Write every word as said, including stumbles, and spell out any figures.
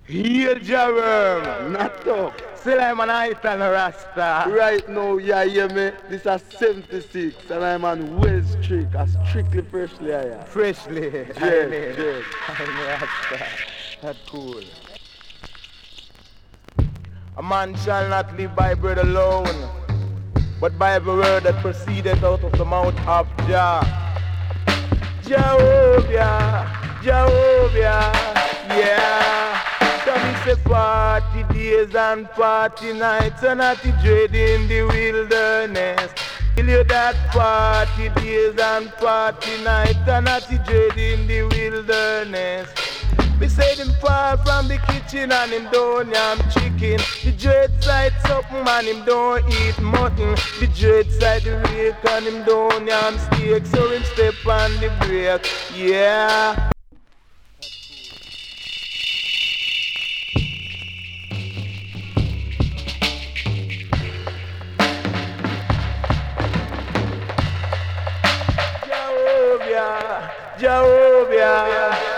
Heal Jerem. Not up. Still I'm an Itan Rasta. Right now, yeah, hear me? This is seventy-six and I'm on West Street. A strictly freshly here. Freshly. Yes, yes. I'm Rasta. That's cool. A man shall not live by bread alone, but by every word that proceedeth out of the mouth of Jah. Jehovah, Jehovah, yeah. So me say party days and party nights and not the dread in the wilderness. Feel you that party days and party nights and not the dread in the wilderness. Me say them far from the kitchen and him don't yam chicken. The dread side something and him don't eat mutton. The dread side the rake and him don't yam steak. So him step on the brake, yeah. Jehovah, Jehovah.